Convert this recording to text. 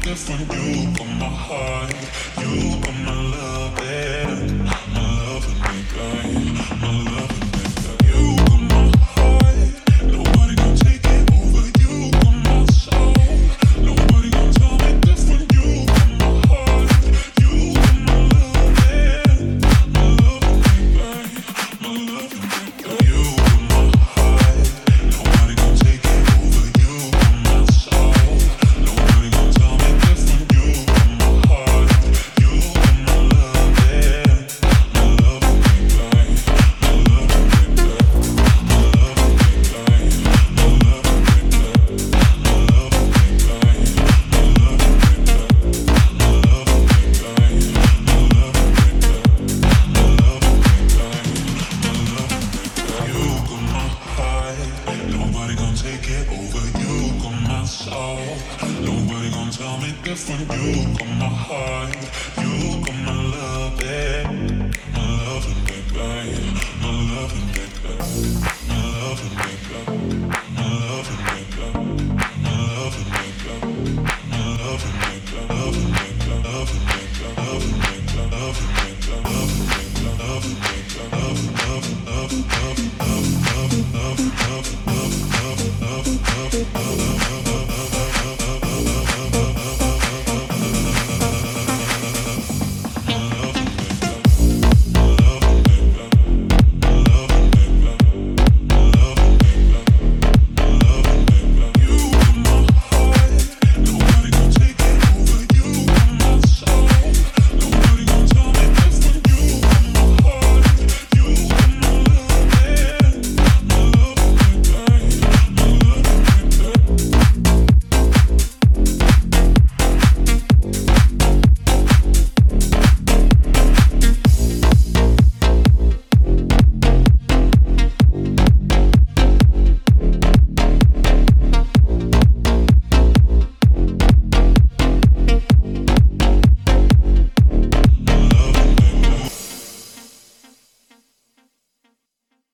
different. You got my heart, you got my love, yeah. My love and make my love and make you got my heart. Nobody gonna take it over. You got my soul. Nobody gonna tell me different. You got my heart, you got my love, yeah. My love and make my love and make you got my heart. Nobody gonna take it over. You got my soul. Nobody gonna tell me different. You got my heart, you got my love, yeah. My love and make my love and make my love and make my love and make my love and make my love and make you got my heart. Nobody gonna take it over. You got my soul. Nobody gonna tell me different. You got my heart. You got my love, yeah.